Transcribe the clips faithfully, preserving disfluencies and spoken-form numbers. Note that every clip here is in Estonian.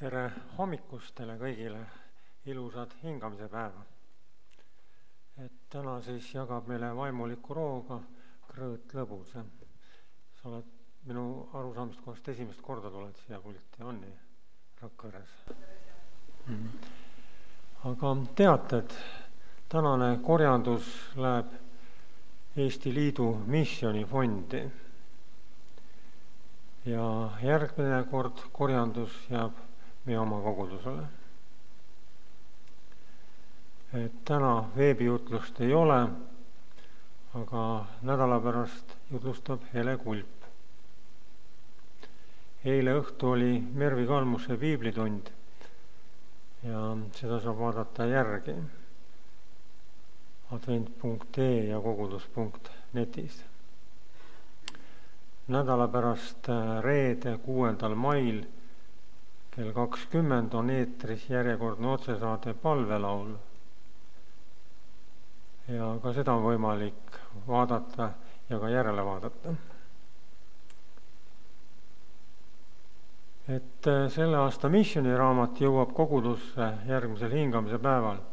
Tere hommikust teile kõigile, ilusad hingamise päeva. Et täna siis jagab meile vaimuliku rooga Krõõt Lõbuse. Sa oled minu arusaamist kohast esimest korda tuled siia pulti, on nii? Rakveres. Mm. Aga teate, et tänane korjandus läheb Eesti Liidu missioonifondi ja järgmine kord korjandus jääb meie oma kogudusele. Et täna veebijutlust ei ole, aga nädala pärast jutlustab Hele Kulp. Eile õhtu oli Mervi Kalmuse piiblitund ja seda saab vaadata järgi advent punkt ee ja kogudus punkt netis. Nädala pärast reede kuuendal mail kell kakskümmend on eetris järjekordne otsesaade Palvelaul. Ja ka seda on võimalik vaadata ja ka järele vaadata. Et selle aasta missioniraamat jõuab kogudusse järgmisel hingamise päeval.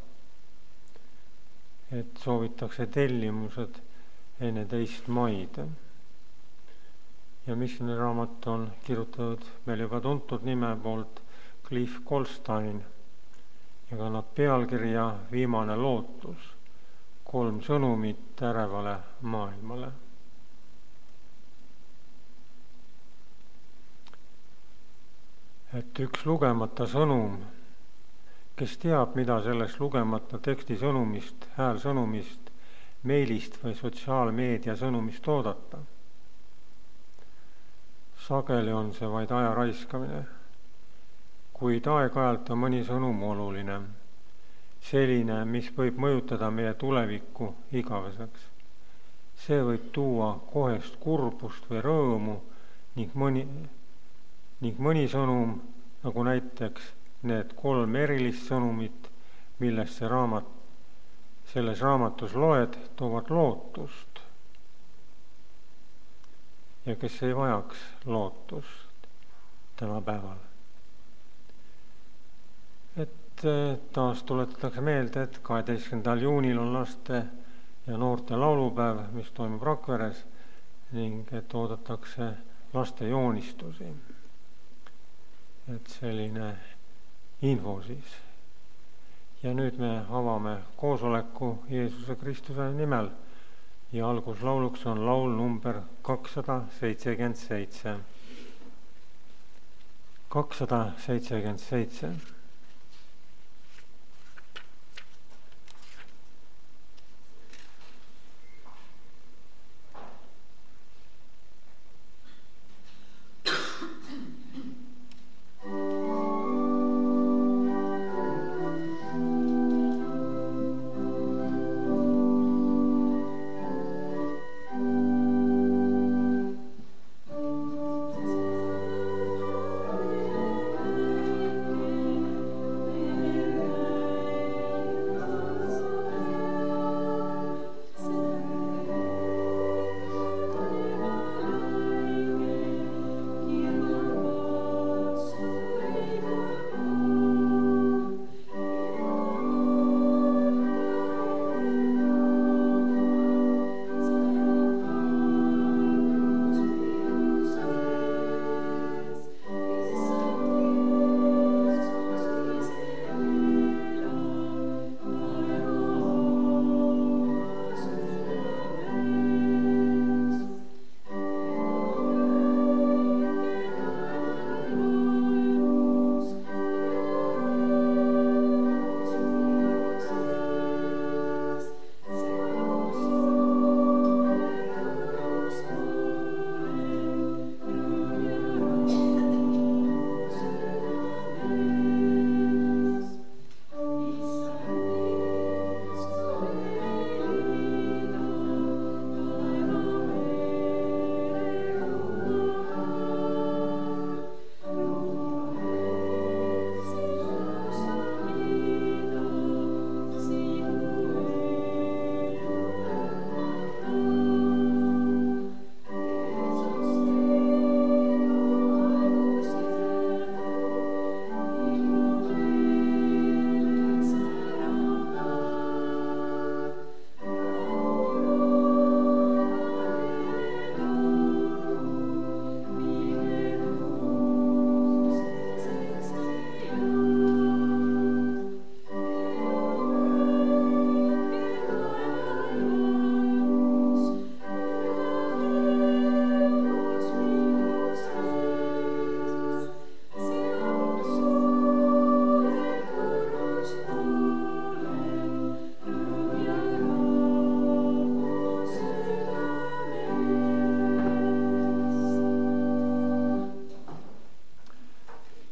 Et soovitakse tellimused enne teist maid. Ja missioniraamat on kirjutatud meil juba tuntud nime poolt Cliff Colstein ja kannab pealkirja Viimane lootus, kolm sõnumit ärevale maailmale. Et üks lugemata sõnum, kes teab, mida sellest lugemata teksti sõnumist, häälsõnumist, meilist või sotsiaalmeedia sõnumist oodata. Sageli on see vaid aja raiskamine, kuid aeg-ajalt on mõni sõnum oluline, selline, mis võib mõjutada meie tulevikku igaveseks. See võib tuua kohest kurbust või rõõmu ning mõni, ning mõni sõnum, nagu näiteks need kolm erilist sõnumit, millest see raamat, selles raamatus loed, toovad lootust. Ja kes ei vajaks lootust tänapäeval. Et taas tuletatakse meelde, et kaheteistkümnendal juunil on laste ja noorte laulupäev, mis toimub Rakveres, ning et oodatakse laste joonistusi. Et selline info siis. Ja nüüd me avame koosoleku Jeesuse Kristuse nimel. Ja alguslauluks on laul number kakssada seitsekümmend seitse. kakssada seitsekümmend seitse.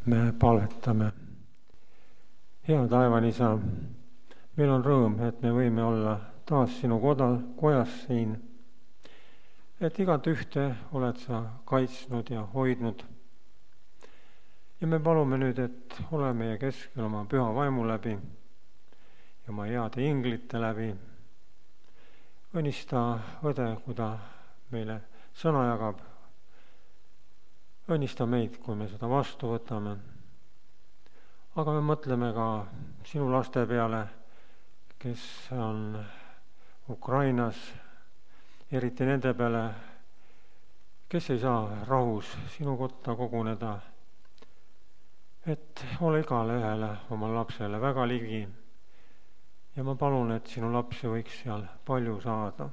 me palvetame. Hea taevane Isa, meil on rõõm, et me võime olla taas sinu koda, kojas siin, et igat ühte oled sa kaitsnud ja hoidnud. Ja me palume nüüd, et ole meie keskel oma püha vaimu läbi ja oma heade inglite läbi. Õnnista õde, kui ta meile sõna jagab. Õnnista meid, kui me seda vastu võtame. Aga me mõtleme ka sinu laste peale, kes on Ukrainas, eriti nende peale, kes ei saa rahus sinu kotta koguneda. Et ole igale ühele oma lapsele väga ligi ja ma palun, et sinu lapsi võiks seal palju saada.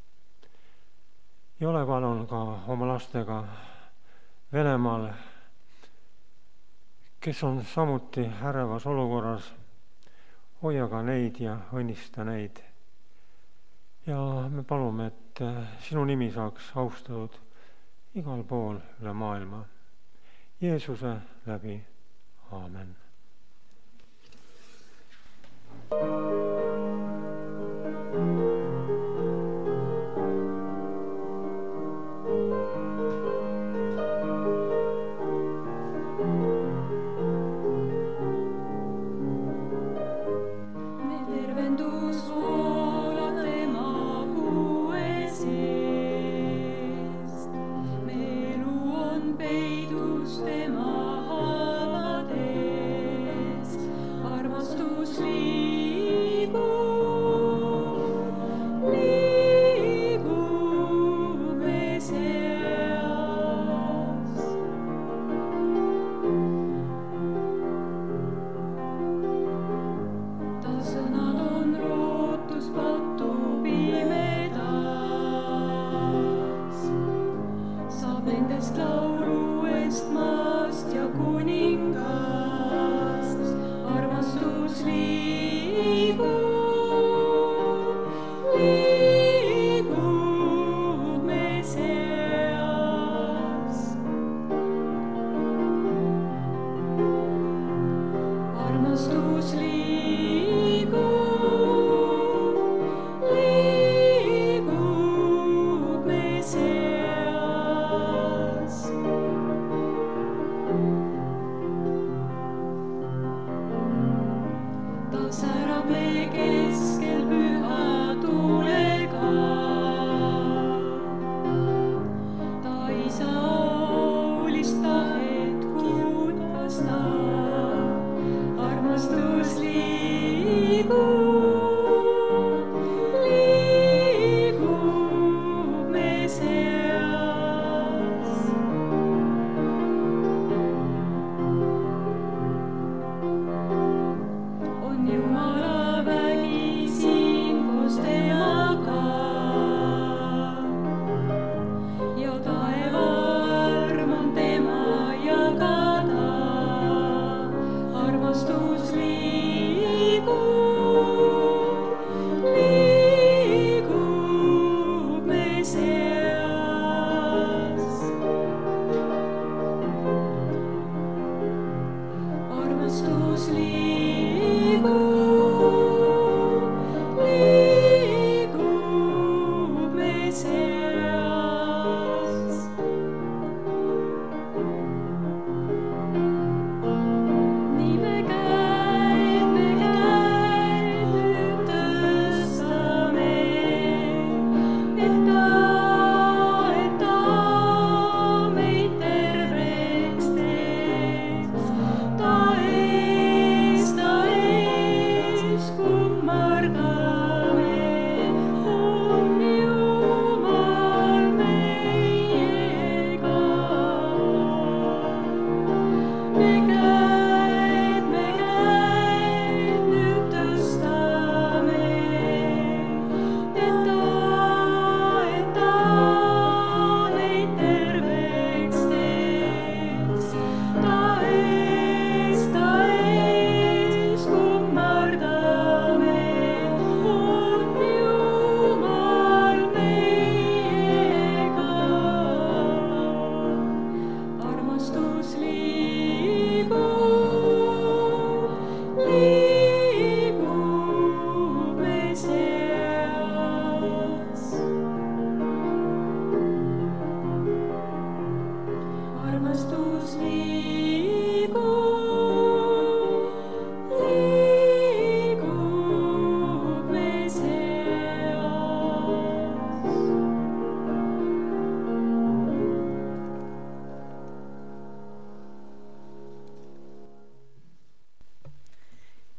Ja ole palun ka oma lastega Venemaal, kes on samuti ärevas olukorras, hoia ka neid ja õnnista neid. Ja me palume, et sinu nimi saaks austatud igal pool üle maailma. Jeesuse läbi. Aamen.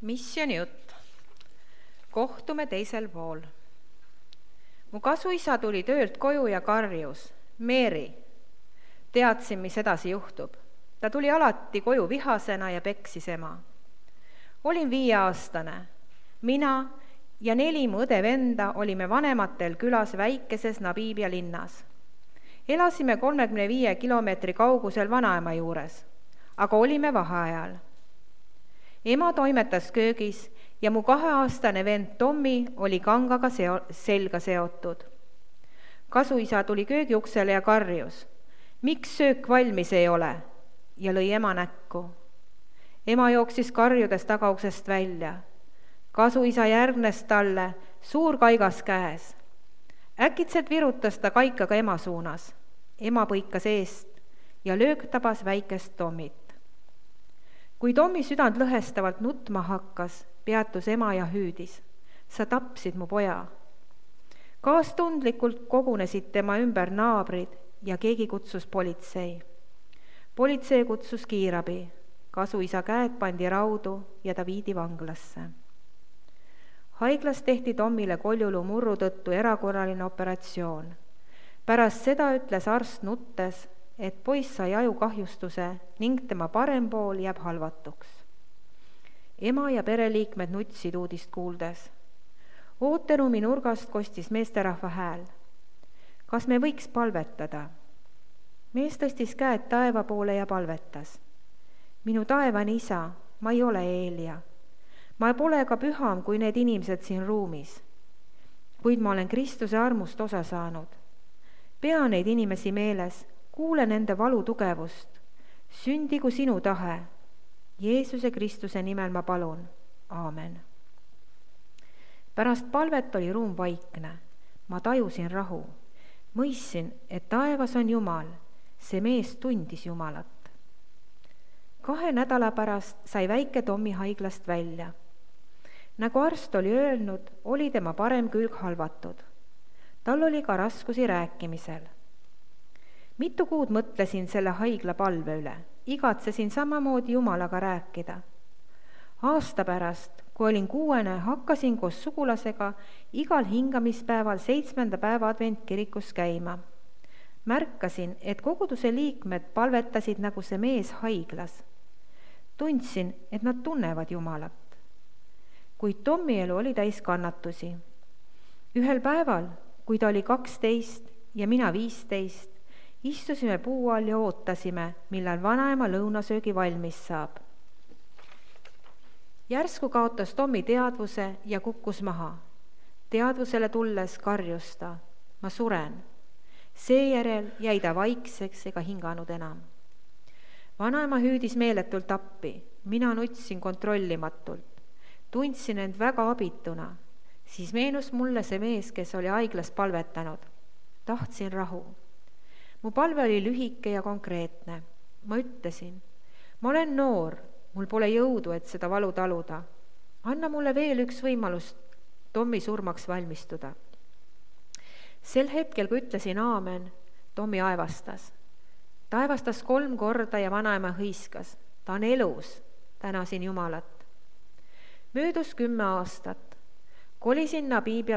Missiooni jutt. Kohtume teisel pool. Mu kasuisa tuli töölt koju ja karjus. Meeri. Teadsin, mis edasi juhtub. Ta tuli alati koju vihasena ja peksis ema. Olin viieaastane. Mina ja neli mu õde-venda olime vanematel külas väikeses Namibia linnas. Elasime kolmekümne viie kilomeetri kaugusel vanaema juures, aga olime vaheajal. Ema toimetas köögis ja mu kaheaastane vend Tommi oli kangaga seo- selga seotud. Kasuisa tuli köögiuksele ja karjus. Miks söök valmis ei ole? Ja lõi ema näkku. Ema jooksis karjudes tagauksest välja. Kasuisa järgnes talle, suur kaigas käes. Äkitselt virutas ta kaikaga ema suunas. Ema põikas eest ja löök tabas väikest Tommit. Kui Tommi südant lõhestavalt nutma hakkas, peatus ema ja hüüdis. Sa tapsid mu poja. Kaastundlikult kogunesid tema ümber naabrid ja keegi kutsus politsei. Politsei kutsus kiirabi. Kasuisa käed pandi raudu ja ta viidi vanglasse. Haiglas tehti Tommile koljulu murru tõttu erakorraline operatsioon. Pärast seda ütles arst nuttes, et poiss sai ajukahjustuse ning tema parem pool jääb halvatuks. Ema ja pereliikmed nutsid uudist kuuldes. Ooteruumi nurgast kostis meesterahva hääl. Kas me võiks palvetada? Mees tõstis käed taeva poole ja palvetas. Minu taevane isa, ma ei ole Eelia. Ma pole ka püham kui need inimesed siin ruumis. Kuid ma olen Kristuse armust osa saanud. Pea neid inimesi meeles, kuule nende valu tugevust. Sündigu sinu tahe. Jeesuse Kristuse nimel ma palun. Aamen. Pärast palvet oli ruum vaikne. Ma tajusin rahu. Mõistsin, et taevas on Jumal. See mees tundis Jumalat. Kahe nädala pärast sai väike Tommi haiglast välja. Nagu arst oli öelnud, oli tema parem külg halvatud. Tal oli ka raskusi rääkimisel. Mitu kuud mõtlesin selle haigla palve üle. Igatsesin samamoodi Jumalaga rääkida. Aasta pärast, kui olin kuuene, hakkasin koos sugulasega igal hingamispäeval seitsmenda päeva adventkirikus käima. Märkasin, et koguduse liikmed palvetasid nagu see mees haiglas. Tundsin, et nad tunnevad Jumalat. Kuid Tommi elu oli täis kannatusi. Ühel päeval, kui ta oli kaksteist ja mina viisteist, istusime puu all ja ootasime, millal vanaema lõunasöögi valmis saab. Järsku kaotas Tommi teadvuse ja kukkus maha. Teadvusele tulles karjus ta. Ma suren. Seejärel jäi ta vaikseks ega hinganud enam. Vanaema hüüdis meeletult appi. Mina nutsin kontrollimatult. Tundsin end väga abituna. Siis meenus mulle see mees, kes oli haiglas palvetanud. Tahtsin rahu. Mu palve oli lühike ja konkreetne. Ma ütlesin, ma olen noor, mul pole jõudu, et seda valu taluda. Anna mulle veel üks võimalus Tommi surmaks valmistuda. Sel hetkel, kui ütlesin aamen, Tommi aevastas. Ta aevastas kolm korda ja vanaema hõiskas. Ta on elus, tänasin Jumalat. Möödus kümme aastat. Kolisin Namibia,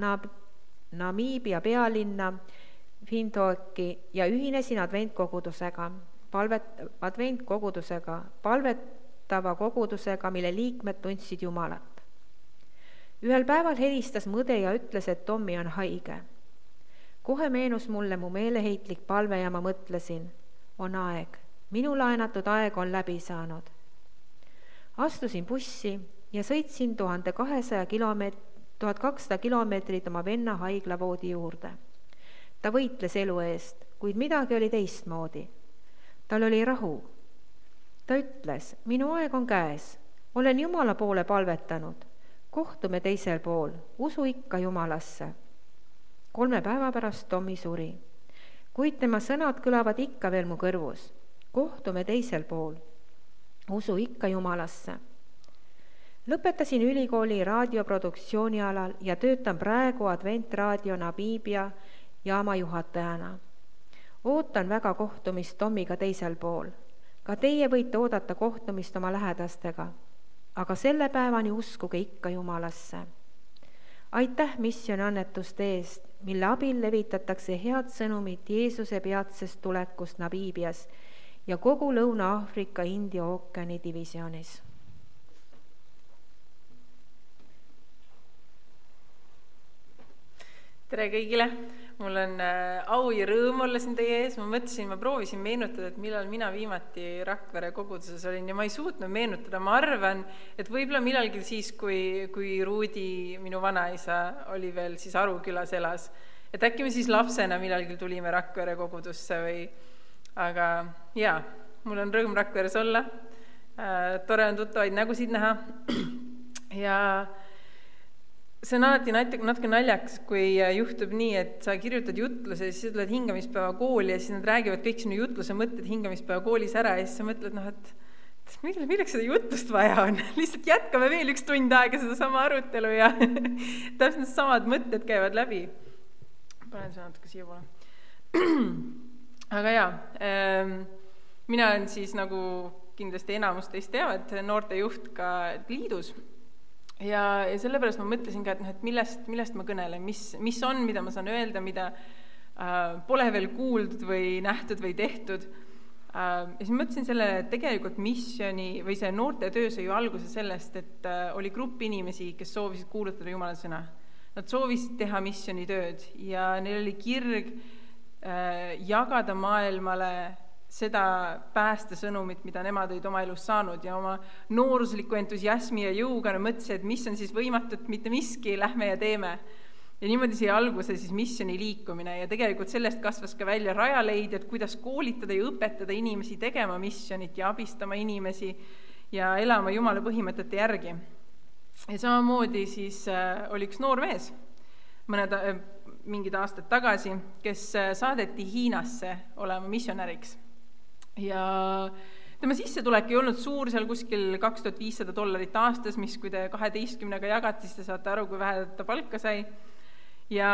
Namibia pealinna Windhoeki ja ühinesin adventkogudusega, palvet, adventkogudusega, palvetava kogudusega, mille liikmed tundsid Jumalat. Ühel päeval helistas mõde ja ütles, et Tommi on haige. Kohe meenus mulle mu meeleheitlik palve ja ma mõtlesin, on aeg, minu laenatud aeg on läbi saanud. Astusin bussi ja sõitsin tuhande kahesaja kilomeet- tuhat kakssada kilomeetrit oma venna haiglavoodi juurde. Ta võitles elu eest, kuid midagi oli teistmoodi. Tal oli rahu. Ta ütles, minu aeg on käes, olen Jumala poole palvetanud, kohtume teisel pool, usu ikka Jumalasse. Kolme päeva pärast Tommi suri, kuid tema sõnad kõlavad ikka veel mu kõrvus. Kohtume teisel pool, usu ikka Jumalasse. Lõpetasin ülikooli raadioproduktsiooni alal ja töötan praegu Adventraadio Namibia jaama juhatajana. Ootan väga kohtumist Tommiga teisel pool. Ka teie võite oodata kohtumist oma lähedastega. aga selle päevani uskuge ikka Jumalasse. aitäh missiooni annetuste eest, mille abil levitatakse head sõnumit Jeesuse peatsest tulekust Namiibias ja kogu Lõuna-Aafrika India ookeani divisionis. Tere kõigile! Mul on au ja rõõm olla siin teie ees. Ma mõtlesin, ma proovisin meenutada, et millal mina viimati Rakvere koguduses olin ja ma ei suutnud meenutada. Ma arvan, et võib-olla millalgi siis, kui, kui Ruudi, minu vanaisa, oli veel siis Arukülas elas. Et äkki me siis lapsena millalgi tulime Rakvere kogudusse või... Aga jaa, mul on rõõm Rakveres olla. Tore on tuttavaid nägusid näha. Ja... see on alati natuke naljaks, kui juhtub nii, et sa kirjutad jutluse ja siis tuled hingamispäeva kooli ja siis nad räägivad kõik sinu jutluse mõtted hingamispäeva koolis ära ja siis sa mõtled, noh, et, et milleks seda jutlust vaja on? Lihtsalt jätkame veel üks tund aega seda sama arutelu ja täpselt samad mõtted käivad läbi. Panen see natuke siia poole. Aga jaa, ähm, mina olen siis nagu kindlasti enamus teist teavad noortejuht ka liidus. Ja, ja sellepärast ma mõtlesin ka, et, noh, et millest, millest ma kõnelen, mis, mis on, mida ma saan öelda, mida äh, pole veel kuuldud või nähtud või tehtud. Äh, ja siis mõtlesin sellele, et tegelikult missioni või see noorte töö sai ju alguse sellest, et äh, oli grupp inimesi, kes soovisid kuulutada Jumala sõna. Nad soovisid teha missioni tööd ja neil oli kirg äh, jagada maailmale seda päästesõnumit, mida nemad olid oma elus saanud ja oma noorusliku entusiasmi ja jõuga mõtlesid, et mis on siis võimatut, mitte miski, lähme ja teeme. Ja niimoodi sai alguse siis missioni liikumine ja tegelikult sellest kasvas ka välja rajaleid, et kuidas koolitada ja õpetada inimesi tegema missionit ja abistama inimesi ja elama Jumala põhimõtete järgi. Ja samamoodi siis äh, oli üks noor mees mõned äh, mingid aastad tagasi, kes äh, saadeti Hiinasse olema missionäriks. Ja tema sissetulek ei olnud suur, seal kuskil kaks tuhat viissada dollarit aastas, mis kui te kaheteistkümnega jagati, siis te saate aru, kui vähe ta palka sai. Ja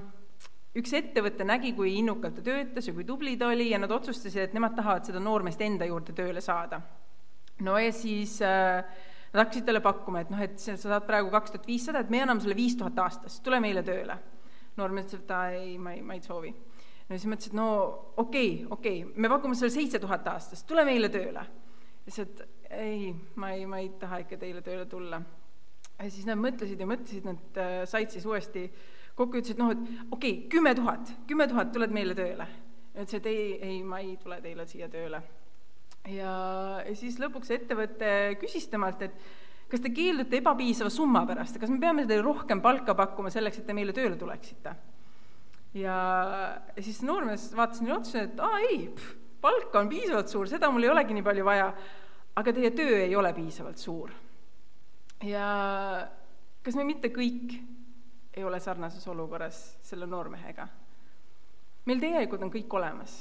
üks ettevõte nägi, kui innukalt ta töötas ja kui tubli ta oli ja nad otsustasid, et nemad tahavad seda noormeest enda juurde tööle saada. No ja siis äh, nad hakkasid talle pakkuma, et, noh, et sa saad praegu kaks tuhat viissada, et me anname sulle viis tuhat aastas, tule meile tööle. Noormees ütles, et ta ei, ma ei, ma ei soovi. Ja siis mõtlesin, et no okei, okei, me pakume sulle seitse tuhat aastast, tule meile tööle. Ja siis, et ei, ma ei, ma ei taha ikka teile tööle tulla. Ja siis nad mõtlesid ja mõtlesid, nad said siis uuesti kokku, ütlesid, noh, et okei, kümme tuhat, kümme tuhat tuled meile tööle. Ja ütlesid, et ei, ei, ma ei tule teile siia tööle. Ja, ja siis lõpuks ettevõte küsis temalt, et kas te keeldute ebapiisava summa pärast, kas me peame teile rohkem palka pakkuma selleks, et te meile tööle tuleksite? Ja siis noormees vaatas neile otsa, et aa ei, pff, palk on piisavalt suur, seda mul ei olegi nii palju vaja, aga teie töö ei ole piisavalt suur. Ja kas me mitte kõik ei ole sarnases olukorras selle noormehega? Meil tegelikult on kõik olemas,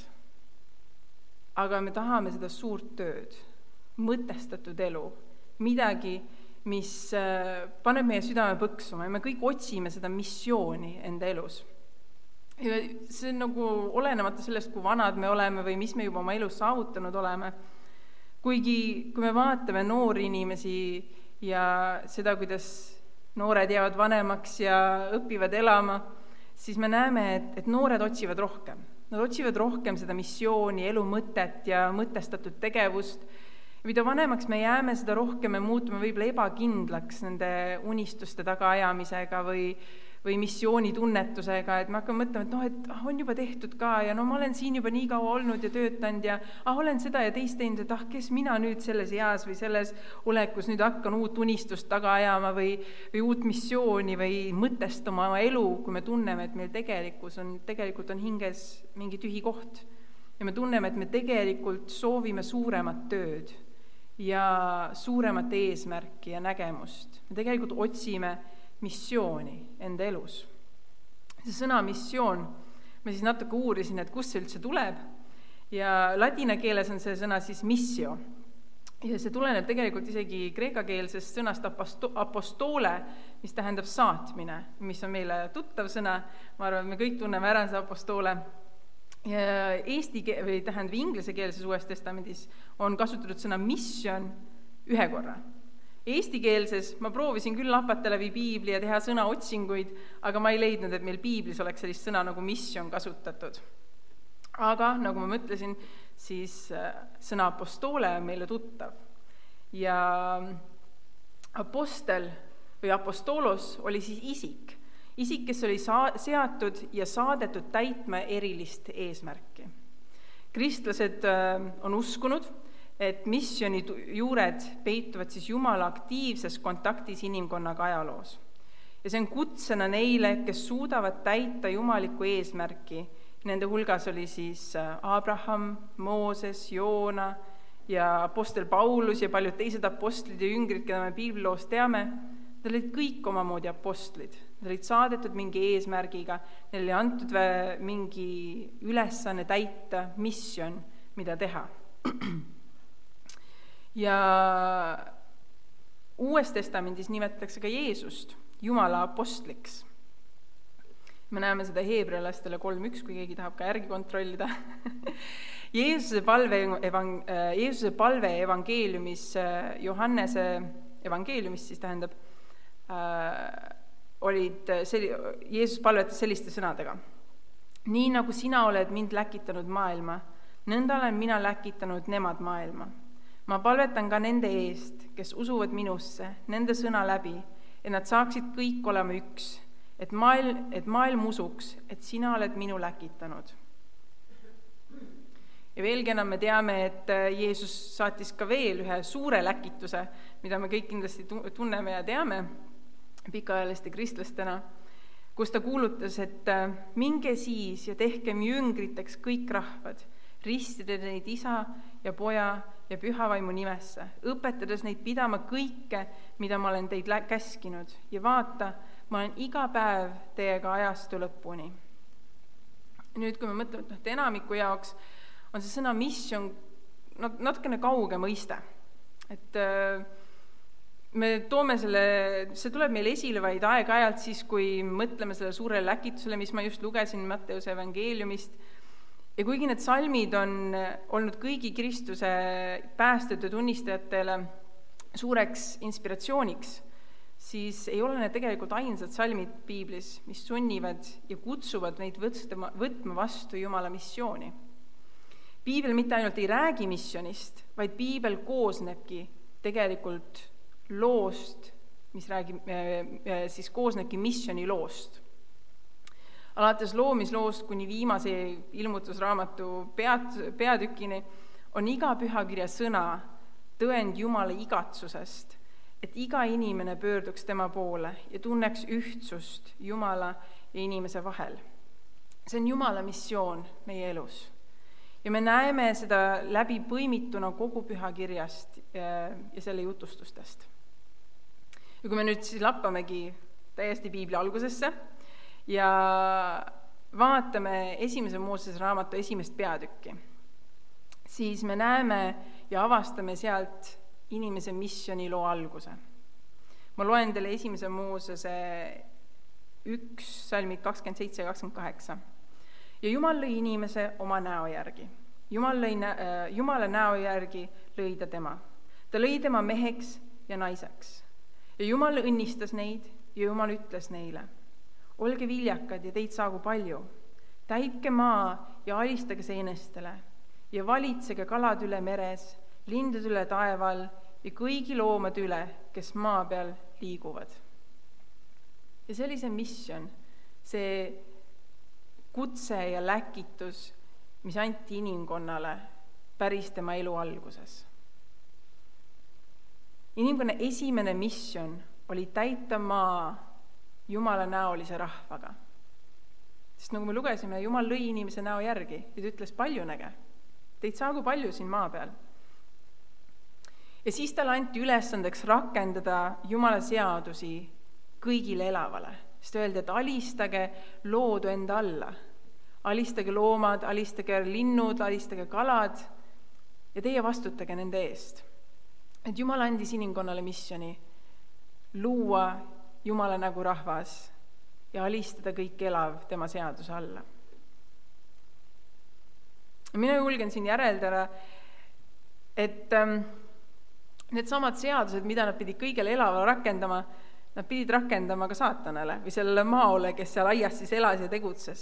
aga me tahame seda suurt tööd, mõtestatud elu, midagi, mis paneb meie südame põksuma ja me kõik otsime seda missiooni enda elus. Ja see on nagu olenemata sellest, kui vanad me oleme või mis me juba oma elus saavutanud oleme. Kuigi, kui me vaatame noori inimesi ja seda, kuidas noored jäävad vanemaks ja õpivad elama, siis me näeme, et, et noored otsivad rohkem. Nad otsivad rohkem seda missiooni, elu mõtet ja mõtestatud tegevust. Ja mida vanemaks me jääme, seda rohkem me muutume võib-olla ebakindlaks nende unistuste tagaajamisega või või missioonitunnetusega, et me hakkame mõtlema, et noh, et ah, on juba tehtud ka ja no ma olen siin juba nii kaua olnud ja töötanud ja ah, olen seda ja teist teinud, et ah, kes mina nüüd selles eas või selles olekus nüüd hakkan uut unistust taga ajama või, või uut missiooni või mõtestama oma elu, kui me tunneme, et meil tegelikus on, tegelikult on hinges mingi tühi koht ja me tunneme, et me tegelikult soovime suuremat tööd ja suuremat eesmärki ja nägemust. Me tegelikult otsime missiooni enda elus. See sõna missioon, ma siis natuke uurisin, et kust see üldse tuleb ja ladina keeles on see sõna siis missio ja see tuleneb tegelikult isegi kreekakeelsest sõnast apostoole, mis tähendab saatmine, mis on meile tuttav sõna, ma arvan, et me kõik tunneme ära see apostoole ja eesti keel, või tähendab inglise keelses uues testamendis on kasutatud sõna mission ühe korra. Eestikeelses ma proovisin küll lapata läbi piibli ja teha sõnaotsinguid, aga ma ei leidnud, et meil piiblis oleks sellist sõna nagu missioon kasutatud. Aga nagu ma mõtlesin, siis sõna apostoole on meile tuttav. Ja apostel või apostolos oli siis isik, isik, kes oli saa- seatud ja saadetud täitma erilist eesmärki. Kristlased on uskunud, et missiooni juured peituvad siis Jumala aktiivses kontaktis inimkonnaga ajaloos. Ja see on kutsena neile, kes suudavad täita jumalikku eesmärki. Nende hulgas oli siis Abraham, Mooses, Joona ja apostel Paulus ja paljud teised apostlid ja jüngrid, keda me piibliloos teame. Nad olid kõik omamoodi apostlid. Nad olid saadetud mingi eesmärgiga, neil oli antud mingi ülesanne täita, missioon, mida teha. Ja Uues testamendis nimetatakse ka Jeesust Jumala apostliks. Me näeme seda Heebrealastele kolm üks, kui keegi tahab ka järgi kontrollida. Jeesuse palve, evang, Jeesuse palve evangeeliumis, Johannese evangeeliumis siis tähendab, olid, Jeesus palvetas selliste sõnadega. Nii nagu sina oled mind läkitanud maailma, nõnda olen mina läkitanud nemad maailma. Ma palvetan ka nende eest, kes usuvad minusse, nende sõna läbi, et nad saaksid kõik olema üks, et maailm, et maailm usuks, et sina oled minu läkitanud. Ja veelgi enam me teame, et Jeesus saatis ka veel ühe suure läkituse, mida me kõik kindlasti tunneme ja teame pikaajaliste kristlastena, kus ta kuulutas, et minge siis ja tehkem jüngriteks kõik rahvad, ristide neid isa ja poja ja pühavaimu nimesse, õpetades neid pidama kõike, mida ma olen teid käskinud, ja vaata, ma olen iga päev teiega ajastu lõpuni. Nüüd, kui me mõtleme, et enamiku jaoks on see sõna missioon natukene kauge mõiste. Et me toome selle, see tuleb meil esile vaid aeg-ajalt siis, kui mõtleme selle suurele läkitusele, mis ma just lugesin Matteuse evangeeliumist. Ja kuigi need salmid on olnud kõigi Kristuse päästööde tunnistajatele suureks inspiratsiooniks, siis ei ole need tegelikult ainsad salmid piiblis, mis sunnivad ja kutsuvad neid võtma, võtma vastu Jumala missiooni. Piibel mitte ainult ei räägi missionist, vaid piibel koosnebki tegelikult loost, mis räägib, siis koosnebki missiooni loost. Alates loomisloost kuni viimase ilmutusraamatu pead, peatükini on iga pühakirja sõna tõend Jumala igatsusest, et iga inimene pöörduks tema poole ja tunneks ühtsust Jumala ja inimese vahel. See on Jumala missioon meie elus. Ja me näeme seda läbi põimituna kogu pühakirjast ja, ja selle jutustustest. Ja kui me nüüd siis lappamegi täiesti piibli algusesse, ja vaatame esimese Moosese raamatu esimest peatükki, siis me näeme ja avastame sealt inimese missioniloo alguse. Ma loen teile esimese Moosese üks, salmid kakskümmend seitse ja kakskümmend kaheksa. Ja Jumal lõi inimese oma näo järgi. Jumal lõi, Jumala näo järgi lõi ta tema. Ta lõi tema meheks ja naiseks. Ja Jumal õnnistas neid ja Jumal ütles neile: olge viljakad ja teid saagu palju, täitke maa ja alistage seenestele ja valitsege kalad üle meres, lindud üle taeval ja kõigi loomad üle, kes maa peal liiguvad. Ja see oli see missioon, see kutse ja läkitus, mis anti inimkonnale päris tema elu alguses. Inimkonna esimene missioon oli täita maa Jumala näolise rahvaga. Sest nagu me lugesime, Jumal lõi inimese näo järgi ja ta ütles: paljunege, teid saagu palju siin maa peal. Ja siis talle anti ülesandeks rakendada Jumala seadusi kõigile elavale. Sest öeldi, et alistage loodu enda alla. Alistage loomad, alistage linnud, alistage kalad ja teie vastutage nende eest. Et Jumal andis inimkonnale missiooni luua Jumala nägu rahvas ja alistada kõik elav tema seaduse alla. Mina julgen siin järeldada, et need samad seadused, mida nad pidid kõigele elavale rakendama, nad pidid rakendama ka saatanale või sellele maole, kes seal aias siis elas ja tegutses.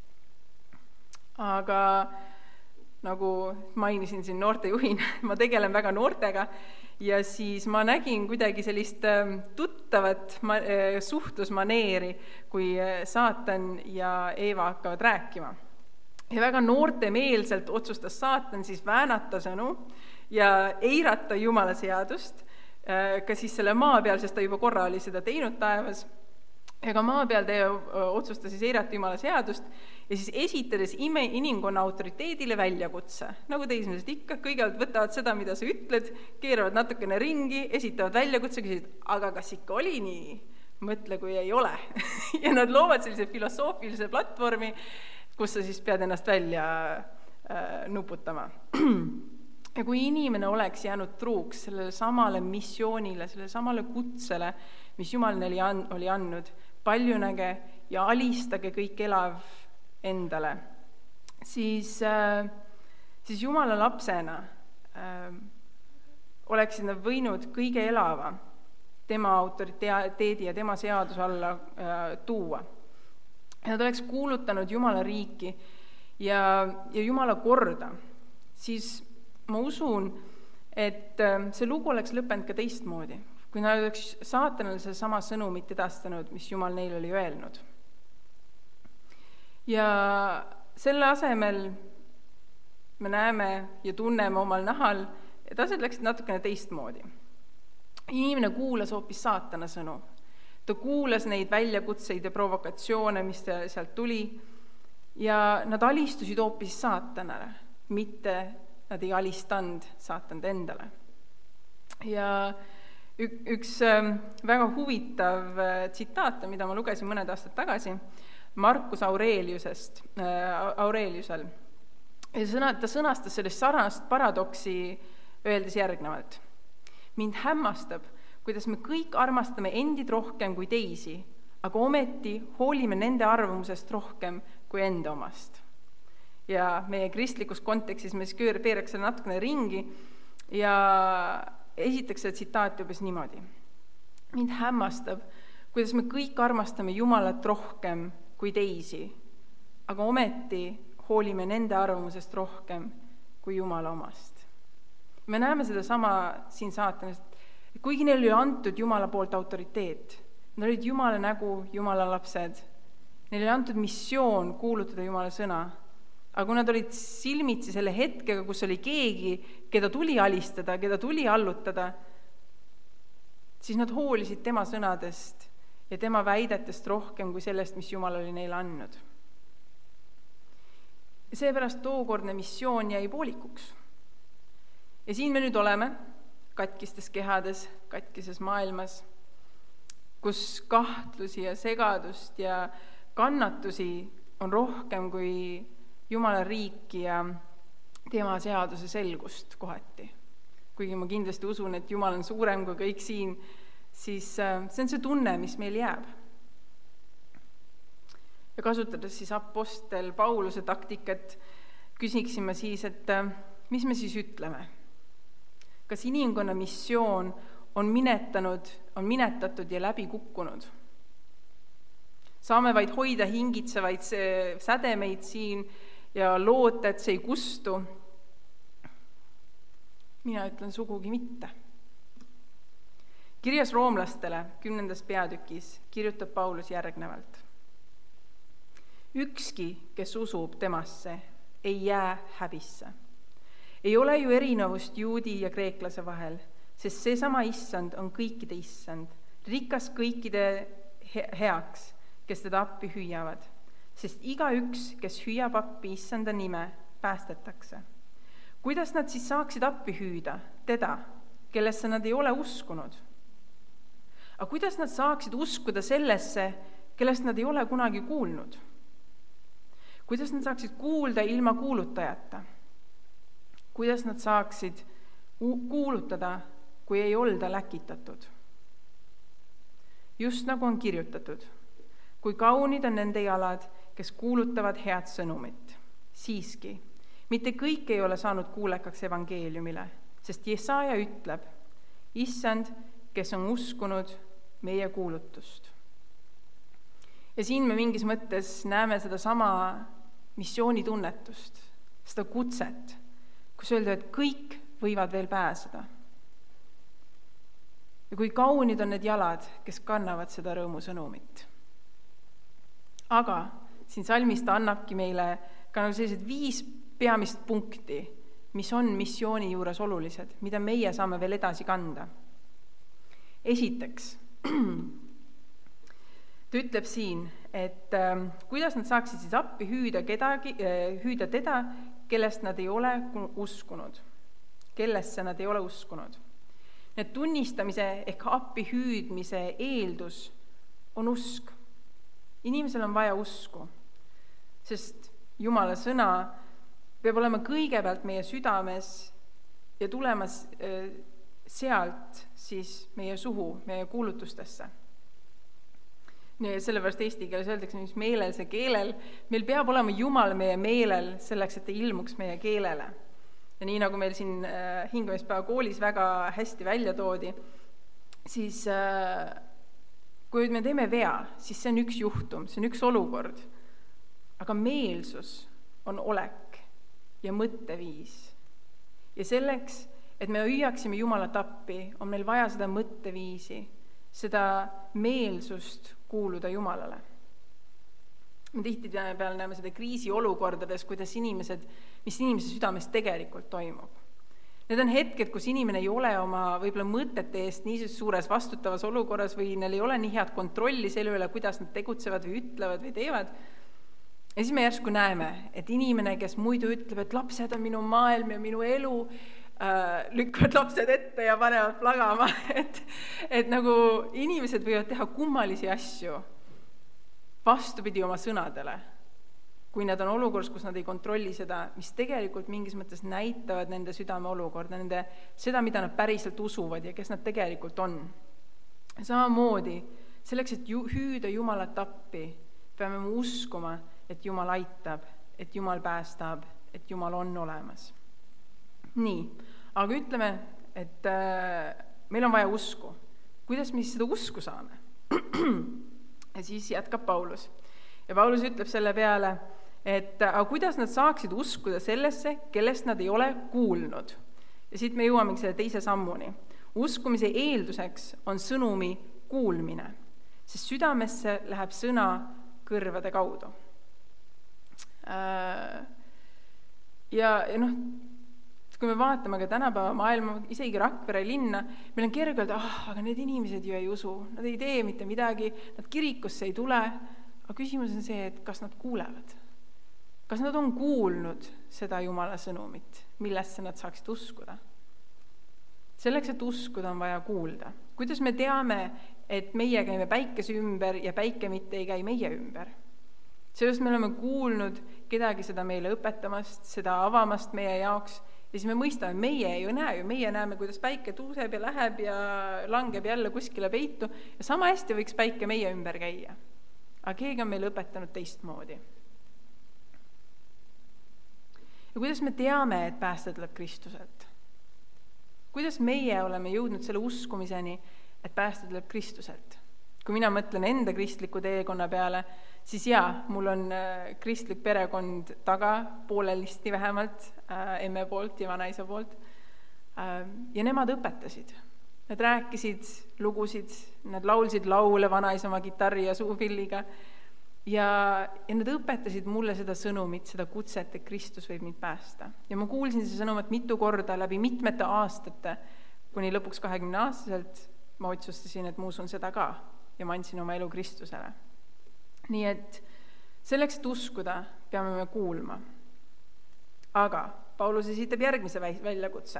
Aga nagu mainisin siin noortejuhina, ma tegelen väga noortega ja siis ma nägin kuidagi sellist tuttavat suhtlusmaneeri, kui saatan ja Eeva hakkavad rääkima. Ja väga noortemeelselt otsustas saatan siis väänata sõnu ja eirata Jumala seadust, ka siis selle maa peal, sest ta juba korra oli seda teinud taevas, ja ka maa peal te otsustas siis eirata Jumala seadust ja siis esitades ime inimkonna autoriteedile väljakutse. Nagu teismelised ikka, kõigepealt võtavad seda, mida sa ütled, keeravad natukene ringi, esitavad väljakutse, küsivad, aga kas ikka oli nii? Mõtle, kui ei ole. Ja nad loovad sellise filosoofilise platvormi, kus sa siis pead ennast välja äh, nuputama. Ja kui inimene oleks jäänud truuks sellele samale missioonile, sellele samale kutsele, mis Jumal neile oli andnud, paljunäge ja alistage kõik elav endale, siis, äh, siis Jumala lapsena äh, oleksid nad võinud kõige elava tema autoriteedi ja tema seaduse alla äh, tuua. Nad oleks kuulutanud Jumala riiki ja, ja Jumala korda, siis ma usun, et see lugu oleks lõppenud ka teistmoodi, kui nad oleks saatanale see sama sõnumit edastanud, mis Jumal neile oli öelnud. Ja selle asemel me näeme ja tunneme omal nahal, et asjad läksid natukene teistmoodi. Inimene kuulas hoopis saatana sõnu. Ta kuulas neid väljakutseid ja provokatsioone, mis sealt tuli, ja nad alistusid hoopis saatanale, mitte nad ei alistanud saatanad endale. Ja üks väga huvitav tsitaat, mida ma lugesin mõned aastad tagasi, Marcus Aureliusest, Aureliusel. Ja sõna, ta sõnastas sellest sarnast paradoksi öeldes järgnevalt. Mind hämmastab, kuidas me kõik armastame endid rohkem kui teisi, aga ometi hoolime nende arvamusest rohkem kui enda omast. Ja meie kristlikus kontekstis me siis peeraks selle natukene ringi ja esitaks see tsitaat jubes niimoodi. Mind hämmastab, kuidas me kõik armastame Jumalat rohkem kui teisi, aga ometi hoolime nende arvamusest rohkem kui Jumala omast. Me näeme seda sama siin saatanast, kuigi neil oli antud Jumala poolt autoriteet, nad olid Jumala nägu, Jumala lapsed, neil oli antud missioon kuulutada Jumala sõna, aga kui nad olid silmitsi selle hetkega, kus oli keegi, keda tuli alistada, keda tuli allutada, siis nad hoolisid tema sõnadest ja tema väidetest rohkem kui sellest, mis Jumal oli neile andnud. Ja seepärast tookordne missioon jäi poolikuks. Ja siin me nüüd oleme, katkistes kehades, katkises maailmas, kus kahtlusi ja segadust ja kannatusi on rohkem kui Jumala riiki ja tema seaduse selgust kohati. Kuigi ma kindlasti usun, et Jumal on suurem kui kõik siin, siis see on see tunne, mis meil jääb. Ja kasutades siis apostel Pauluse taktikat, küsiksin ma siis, et mis me siis ütleme? Kas inimkonna missioon on minetanud, on minetatud ja läbi kukkunud? Saame vaid hoida hingitsevaid sädemeid siin ja loota, et see ei kustu? Mina ütlen sugugi mitte. Kirjas roomlastele kümnendas peatükis kirjutab Paulus järgnevalt. Ükski, kes usub temasse, ei jää häbisse. Ei ole ju erinevust juudi ja kreeklase vahel, sest seesama issand on kõikide issand, rikas kõikide heaks, kes teda appi hüüavad, sest iga üks, kes hüüab appi issanda nime, päästetakse. Kuidas nad siis saaksid appi hüüda teda, kellesse nad ei ole uskunud? Aga kuidas nad saaksid uskuda sellesse, kellest nad ei ole kunagi kuulnud? Kuidas nad saaksid kuulda ilma kuulutajata? Kuidas nad saaksid kuulutada, kui ei olda läkitatud? Just nagu on kirjutatud, kui kaunid on nende jalad, kes kuulutavad head sõnumit. Siiski, mitte kõik ei ole saanud kuulekaks evangeeliumile, sest Jesaja ütleb, issand, kes on uskunud meie kuulutust. Ja siin me mingis mõttes näeme seda sama missioonitunnetust, seda kutset, kus öelda, et kõik võivad veel pääseda. Ja kui kaunid on need jalad, kes kannavad seda rõõmusõnumit. Aga siin salmis ta annabki meile ka nagu sellised viis peamist punkti, mis on missiooni juures olulised, mida meie saame veel edasi kanda. Esiteks, ta ütleb siin, et äh, kuidas nad saaksid siis appi hüüda, kedagi, äh, hüüda teda, kellest nad ei ole uskunud. Kellesse nad ei ole uskunud. Need tunnistamise ehk appi hüüdmise eeldus on usk. Inimesel on vaja usku, sest Jumala sõna peab olema kõigepealt meie südames ja tulemas äh, sealt siis meie suhu, meie kuulutustesse. Nii, sellepärast eesti keeles öeldakse, mis meelel see keelel. Meil peab olema Jumal meie meelel selleks, et ta ilmuks meie keelele. Ja nii nagu meil siin äh, hingamispäeva koolis väga hästi välja toodi, siis äh, kui me teeme vea, siis see on üks juhtum, see on üks olukord. Aga meelsus on olek ja mõtteviis. Ja selleks, et me hüüaksime Jumalat appi, on meil vaja seda mõtteviisi, seda meelsust kuuluda Jumalale. Me tihti peal näeme seda kriisiolukordades, kuidas inimesed, mis inimese südames tegelikult toimub. Need on hetked, kus inimene ei ole oma võib-olla mõtete eest nii suures vastutavas olukorras või neil ei ole nii head kontrolli selle üle, kuidas nad tegutsevad või ütlevad või teevad. Ja siis me järsku näeme, et inimene, kes muidu ütleb, et lapsed on minu maailm ja minu elu, äh, lükkavad lapsed ette ja panevad plagama, et, et nagu inimesed võivad teha kummalisi asju vastupidi oma sõnadele, kui nad on olukorras, kus nad ei kontrolli seda, mis tegelikult mingis mõttes näitavad nende südame olukorda, nende, seda, mida nad päriselt usuvad ja kes nad tegelikult on. Samamoodi, selleks, et ju, hüüda Jumalat appi, peame me uskuma, et Jumal aitab, et Jumal päästab, et Jumal on olemas. Nii, aga ütleme, et äh, meil on vaja usku. Kuidas me seda usku saame? Ja siis jätkab Paulus. Ja Paulus ütleb selle peale, et aga kuidas nad saaksid uskuda sellesse, kellest nad ei ole kuulnud. Ja siit me jõuamegi selle teise sammuni. Uskumise eelduseks on sõnumi kuulmine, sest südamesse läheb sõna kõrvade kaudu. Ja, ja noh, kui me vaatame ka tänapäeva maailma, isegi Rakvere linna, meil on kerge öelda, ah, aga need inimesed ju ei usu, nad ei tee mitte midagi, nad kirikusse ei tule, aga küsimus on see, et kas nad kuulevad. Kas nad on kuulnud seda Jumala sõnumit, millesse nad saaksid uskuda? Selleks, et uskuda, on vaja kuulda. Kuidas me teame, et meie käime päikese ümber ja päike mitte ei käi meie ümber? Sellest me oleme kuulnud kedagi seda meile õpetamast, seda avamast meie jaoks, ja siis me mõistame, meie ei näe ju, meie näeme, kuidas päike tuuseb ja läheb ja langeb jälle kuskile peitu ja sama hästi võiks päike meie ümber käia. Aga keegi on meile õpetanud teistmoodi. Ja kuidas me teame, et pääste tuleb Kristuselt? Kuidas meie oleme jõudnud selle uskumiseni, et pääste tuleb Kristuselt? Kui mina mõtlen enda kristliku teekonna peale, siis jaa, mul on kristlik perekond taga, poolelisti vähemalt, emme poolt ja vanaisa poolt. Ja nemad õpetasid. Nad rääkisid lugusid, nad laulsid laule vanaisa oma kitarri ja suupilliga. Ja, ja nad õpetasid mulle seda sõnumit, seda kutset, et Kristus võib mind päästa. Ja ma kuulsin see sõnumit mitu korda läbi mitmete aastate, kuni lõpuks kahekümne aastaselt ma otsustasin, et ma usun seda ka. Ja ma andsin oma elu Kristusele. Nii et selleks, et uskuda, peame me kuulma. Aga Paulus esitab järgmise väljakutse.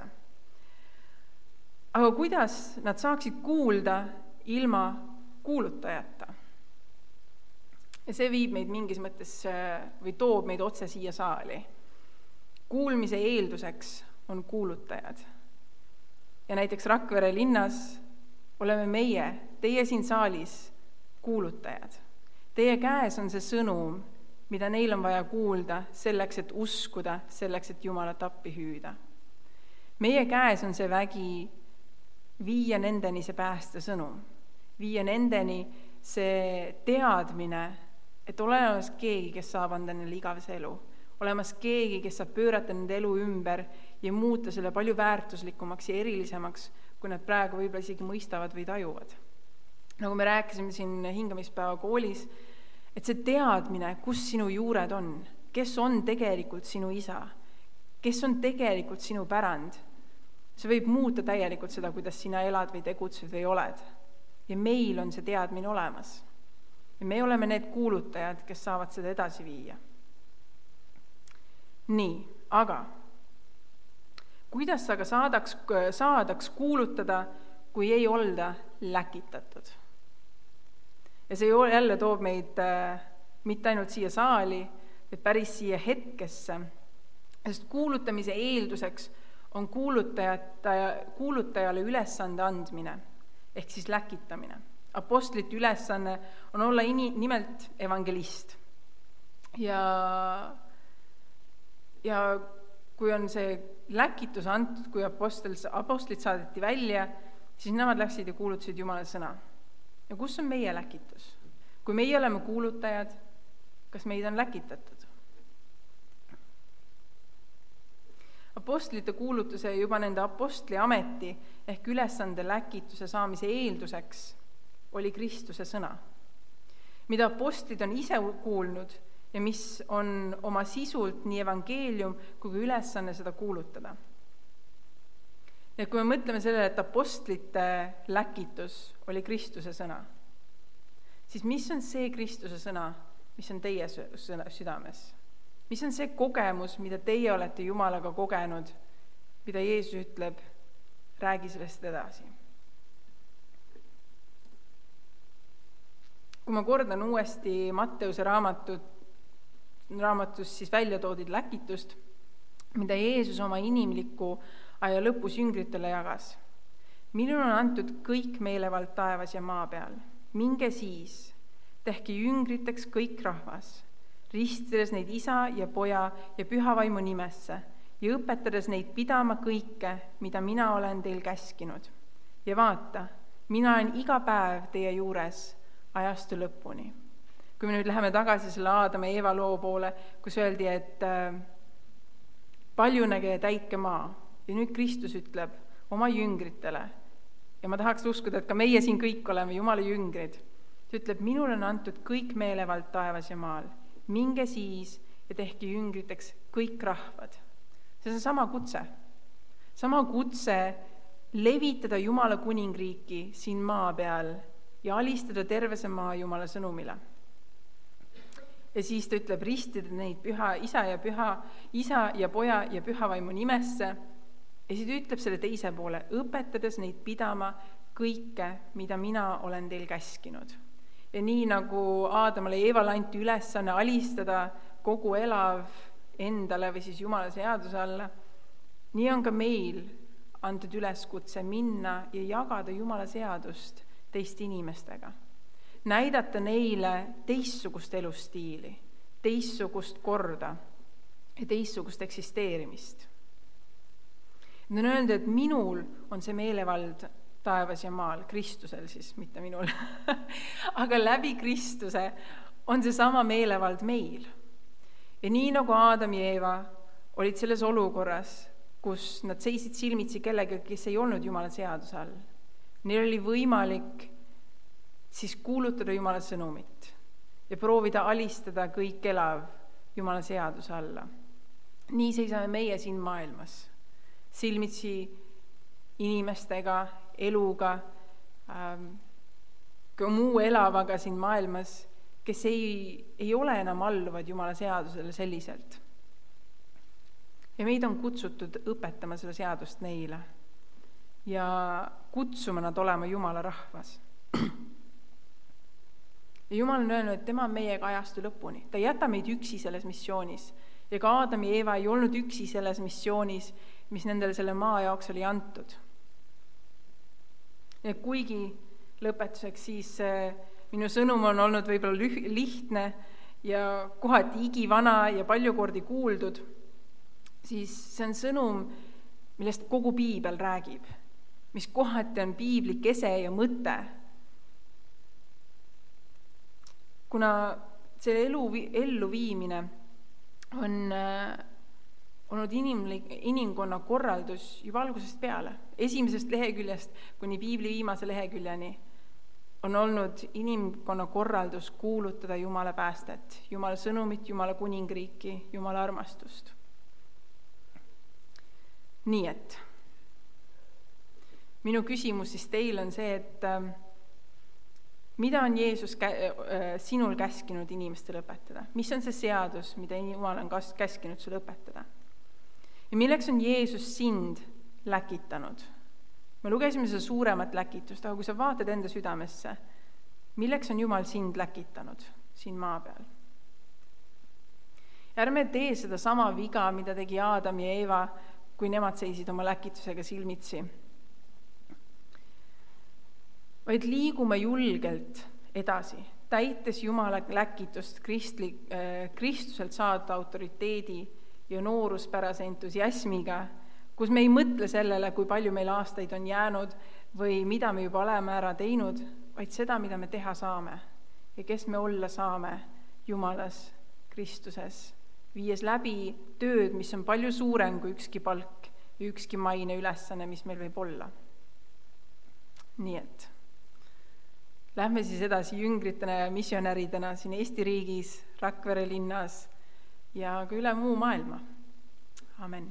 Aga kuidas nad saaksid kuulda ilma kuulutajata? Ja see viib meid mingis mõttes või toob meid otse siia saali. Kuulmise eelduseks on kuulutajad. Ja näiteks Rakvere linnas oleme meie, teie siin saalis, kuulutajad. Teie käes on see sõnum, mida neil on vaja kuulda selleks, et uskuda, selleks, et Jumalat appi hüüda. Meie käes on see vägi, viia nendeni see päästesõnum, viia nendeni see teadmine, et olemas keegi, kes saab anda neile igavese elu, olemas keegi, kes saab pöörata nende elu ümber ja muuta selle palju väärtuslikumaks ja erilisemaks, kui nad praegu võib-olla isegi mõistavad või tajuvad. Nagu me rääkisime siin hingamispäeva koolis, et see teadmine, kus sinu juured on, kes on tegelikult sinu isa, kes on tegelikult sinu pärand, see võib muuta täielikult seda, kuidas sina elad või tegutsed või oled. Ja meil on see teadmine olemas. Ja me oleme need kuulutajad, kes saavad seda edasi viia. Nii, aga kuidas aga saadaks, saadaks kuulutada, kui ei olda läkitatud? Ja see jälle toob meid äh, mitte ainult siia saali, vaid päris siia hetkesse, sest kuulutamise eelduseks on kuulutajale ülesande andmine, ehk siis läkitamine. Apostlite ülesanne on olla ini, nimelt evangelist. Ja, ja kui on see läkitus antud, kui apostel, apostlid saadeti välja, siis nemad läksid ja kuulutasid Jumala sõna. Ja kus on meie läkitus? Kui meie oleme kuulutajad, kas meid on läkitatud? Apostlite kuulutuse juba nende apostli ameti ehk ülesande läkituse saamise eelduseks oli Kristuse sõna, mida apostlid on ise kuulnud ja mis on oma sisult nii evangeelium kui ka ülesanne seda kuulutada. Ja kui me mõtleme sellele, et apostlite läkitus oli Kristuse sõna, siis mis on see Kristuse sõna, mis on teie südames? Mis on see kogemus, mida teie olete Jumalaga kogenud, mida Jeesus ütleb, räägi sellest edasi. Kui ma kordan uuesti Matteuse raamatut, raamatus siis välja toodid läkitust, mida Jeesus oma inimliku aja lõpus jüngritele jagas. Minul on antud kõik meelevald taevas ja maa peal. Minge siis, tehke jüngriteks kõik rahvas, ristides neid isa ja poja ja pühavaimu nimesse ja õpetades neid pidama kõike, mida mina olen teil käskinud. Ja vaata, mina olen iga päev teie juures ajastu lõpuni. Kui me nüüd läheme tagasi selle Aadama ja Eeva loo poole, kus öeldi, et paljunege ja täitke maa. Ja nüüd Kristus ütleb oma jüngritele, ja ma tahaks uskuda, et ka meie siin kõik oleme Jumala jüngrid. Ta ütleb, minul on antud kõik meelevald taevas ja maal. Minge siis ja tehke jüngriteks kõik rahvad. See on sama kutse. Sama kutse levitada Jumala kuningriiki siin maa peal ja alistada terve see maa Jumala sõnumile. Ja siis ta ütleb, ristida neid püha isa ja püha, isa ja poja ja pühavaimu nimesse. Ja siis ta ütleb selle teise poole, õpetades neid pidama kõike, mida mina olen teil käskinud. Ja nii nagu Aadamale ja Eevale anti ülesanne alistada kogu elav endale või siis Jumala seaduse alla, nii on ka meil antud üleskutse minna ja jagada Jumala seadust teiste inimestega. Näidata neile teistsugust elustiili, teistsugust korda ja teistsugust eksisteerimist. Nad on öelnud, et minul on see meelevald taevas ja maal, Kristusel siis, mitte minul. Aga läbi Kristuse on see sama meelevald meil. Ja nii nagu Aadam ja Eeva olid selles olukorras, kus nad seisid silmitsi kellega, kes ei olnud Jumala seaduse all. Neil oli võimalik siis kuulutada Jumala sõnumit ja proovida alistada kõik elav Jumala seaduse alla. Nii seisame meie siin maailmas, silmitsi inimestega, eluga, ähm, ka muu elavaga siin maailmas, kes ei, ei ole enam alluvad Jumala seadusele selliselt. Ja meid on kutsutud õpetama seda seadust neile ja kutsuma nad olema Jumala rahvas. Ja Jumal on öelnud, et tema on meiega ajastu lõpuni. Ta ei jäta meid üksi selles missioonis. Ja ka Aadam ja Eeva ei olnud üksi selles missioonis, mis nendele selle maa jaoks oli antud. Ja kuigi lõpetuseks siis minu sõnum on olnud võib-olla lihtne ja kohati igivana ja palju kordi kuuldud, siis see on sõnum, millest kogu Piibel räägib, mis kohati on piibli kese ja mõte. Kuna selle elu elluviimine on olnud inimlik, inimkonna korraldus juba algusest peale, esimesest leheküljest kuni piibli viimase leheküljeni, on olnud inimkonna korraldus kuulutada Jumala päästet, Jumala sõnumit, Jumala kuningriiki, Jumala armastust. Nii et minu küsimus siis teil on see, et mida on Jeesus kä- sinul käskinud inimestele õpetada? Mis on see seadus, mida Jumal on käskinud sulle õpetada? Ja milleks on Jeesus sind läkitanud? Me lugesime seda suuremat läkitust, aga kui sa vaatad enda südamesse, milleks on Jumal sind läkitanud siin maa peal? Ja ärme tee seda sama viga, mida tegi Aadam ja Eeva, kui nemad seisid oma läkitusega silmitsi. Vaid liigume julgelt edasi, täites Jumala läkitust kristli, äh, Kristuselt saada autoriteedi ja nooruspärase entusiasmiga, kus me ei mõtle sellele, kui palju meil aastaid on jäänud või mida me juba oleme ära teinud, vaid seda, mida me teha saame ja kes me olla saame Jumalas, Kristuses, viies läbi tööd, mis on palju suurem kui ükski palk ja ükski maine ülesanne, mis meil võib olla. Nii et lähme siis edasi jüngritena ja missionäridena siin Eesti riigis, Rakvere linnas ja ka üle muu maailma. Amen.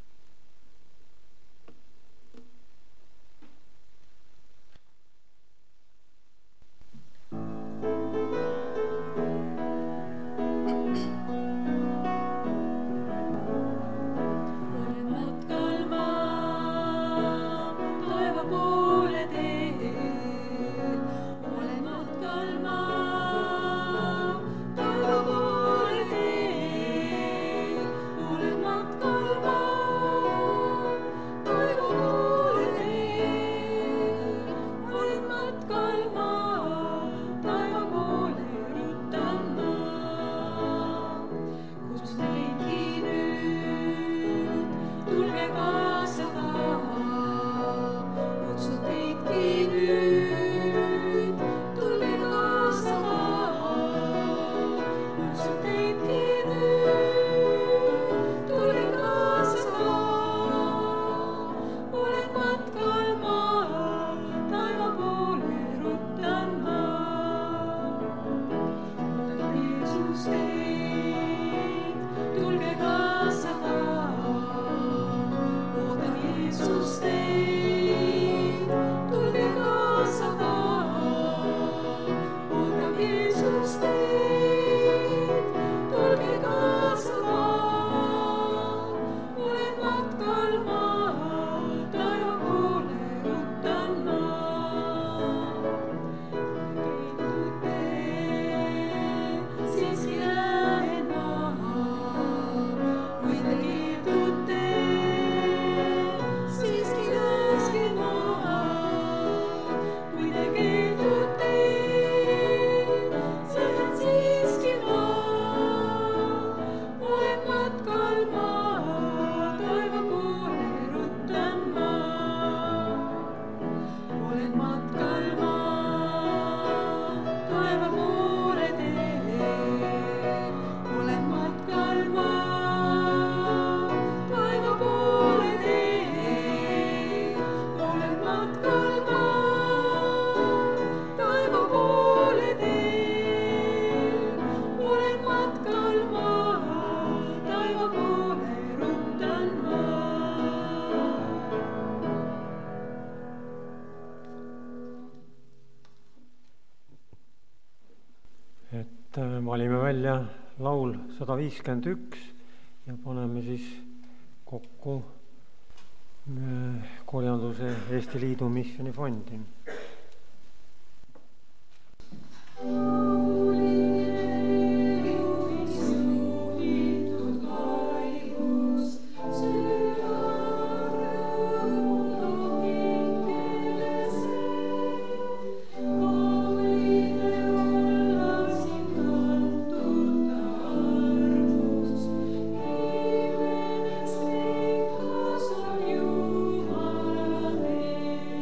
Valime välja laul sada viiskümmend üks ja paneme siis kokku Koljanduse Eesti Liidu missionifondi. Thank you.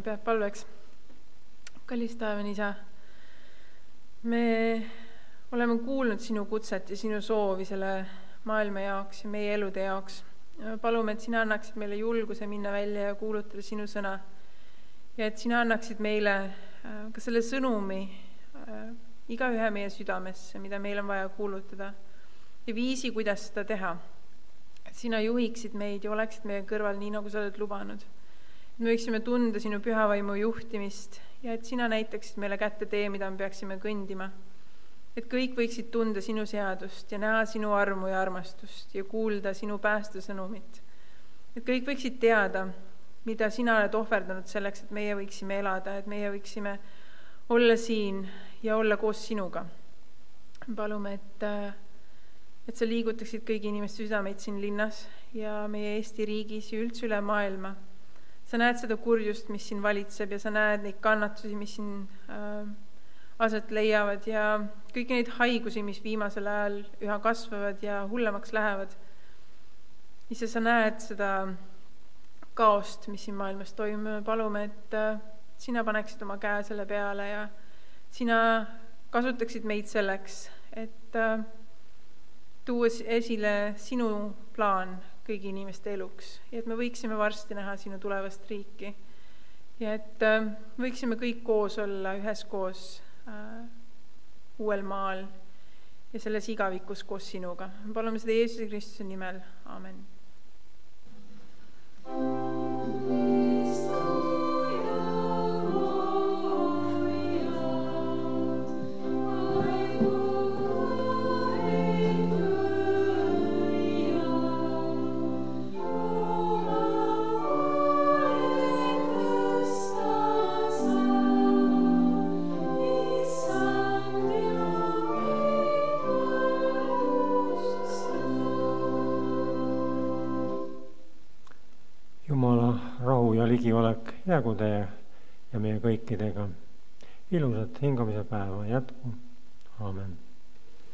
peab palveks. Kallis taevane Isa, me oleme kuulnud sinu kutset ja sinu soovi selle maailma jaoks ja meie elude jaoks. Palume, et sina annaksid meile julguse minna välja ja kuulutada sinu sõna ja et sina annaksid meile ka selle sõnumi igaühe meie südamesse, mida meil on vaja kuulutada ja viisi, kuidas seda teha. Et sina juhiksid meid ja oleksid meie kõrval nii, nagu sa oled lubanud. Et me võiksime tunda sinu pühavaimu juhtimist ja et sina näitaksid meile kätte tee, mida me peaksime kõndima. Et kõik võiksid tunda sinu seadust ja näha sinu armu ja armastust ja kuulda sinu päästesõnumit. Et kõik võiksid teada, mida sina oled ohverdanud selleks, et meie võiksime elada, et meie võiksime olla siin ja olla koos sinuga. Palume, et, et sa liigutaksid kõigi inimeste südameid siin linnas ja meie Eesti riigis ja üldse üle maailma. Sa näed seda kurjust, mis siin valitseb ja sa näed neid kannatusi, mis siin äh, aset leiavad ja kõiki neid haigusi, mis viimasel ajal üha kasvavad ja hullemaks lähevad. Ise sa näed seda kaost, mis siin maailmas toimub. Me palume, et sina paneksid oma käe selle peale ja sina kasutaksid meid selleks, et tuua esile sinu plaan kõigi inimeste eluks ja et me võiksime varsti näha sinu tulevast riiki ja et võiksime kõik koos olla üheskoos uuel maal ja selles igavikus koos sinuga. Palume seda Jeesuse Kristuse nimel. Amen. Jumala rahu ja ligiolek jäägu teie ja meie kõikidega. Ilusat hingamise päeva jätku. Aamen.